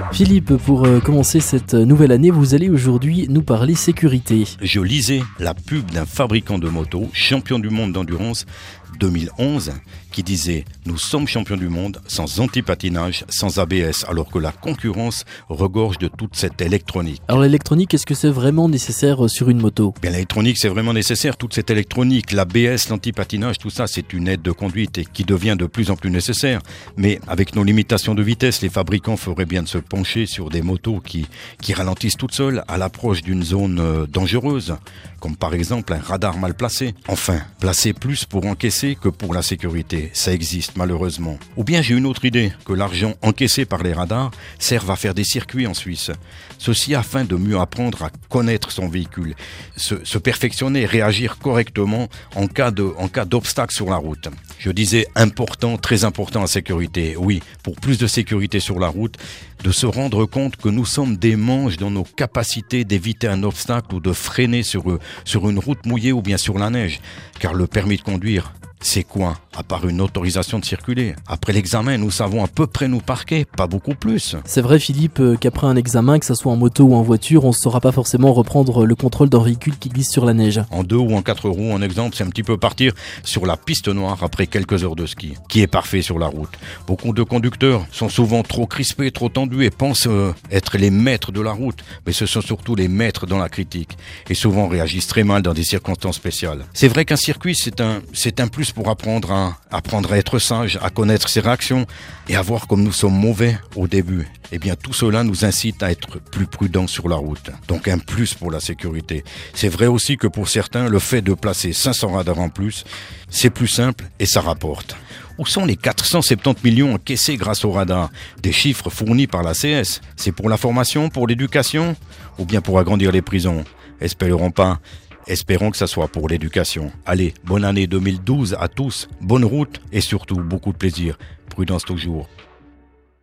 Philippe, pour commencer cette nouvelle année, vous allez aujourd'hui nous parler sécurité. Je lisais la pub d'un fabricant de motos, champion du monde d'endurance 2011, qui disait « Nous sommes champions du monde sans anti-patinage, sans ABS », alors que la concurrence regorge de toute cette électronique. Alors l'électronique, est-ce que c'est vraiment nécessaire sur une moto ? Bien, l'électronique, c'est vraiment nécessaire, toute cette électronique, l'ABS, l'anti-patinage, tout ça, c'est une aide de conduite et qui devient de plus en plus nécessaire. Mais avec nos limitations de vitesse, les fabricants feraient bien de se pencher sur des motos qui ralentissent toutes seules à l'approche d'une zone dangereuse, comme par exemple un radar mal placé. Enfin, placer plus pour encaisser que pour la sécurité, ça existe malheureusement. Ou bien j'ai une autre idée, que l'argent encaissé par les radars serve à faire des circuits en Suisse. Ceci afin de mieux apprendre à connaître son véhicule, se perfectionner et réagir correctement en cas d'obstacle sur la route. Je disais important, très important la sécurité. Oui, pour plus de sécurité sur la route, de se rendre compte que nous sommes des manches dans nos capacités d'éviter un obstacle ou de freiner sur une route mouillée ou bien sur la neige. Car le permis de conduire, c'est quoi ? À part une autorisation de circuler. Après l'examen, nous savons à peu près nous parquer, pas beaucoup plus. C'est vrai Philippe qu'après un examen, que ce soit en moto ou en voiture, on ne saura pas forcément reprendre le contrôle d'un véhicule qui glisse sur la neige. En 2 ou en 4 roues, en exemple, c'est un petit peu partir sur la piste noire après quelques heures de ski, qui est parfait sur la route. Beaucoup de conducteurs sont souvent trop crispés, trop tendus et pensent être les maîtres de la route, mais ce sont surtout les maîtres dans la critique et souvent réagissent très mal dans des circonstances spéciales. C'est vrai qu'un circuit, c'est un plus pour apprendre à être sage, à connaître ses réactions et à voir comme nous sommes mauvais au début. Eh bien, tout cela nous incite à être plus prudents sur la route. Donc, un plus pour la sécurité. C'est vrai aussi que pour certains, le fait de placer 500 radars en plus, c'est plus simple et ça rapporte. Où sont les 470 millions encaissés grâce aux radars ? Des chiffres fournis par la CS. C'est pour la formation, pour l'éducation ou bien pour agrandir les prisons ? Espérons pas. Espérons que ça soit pour l'éducation. Allez, bonne année 2012 à tous, bonne route et surtout beaucoup de plaisir. Prudence toujours.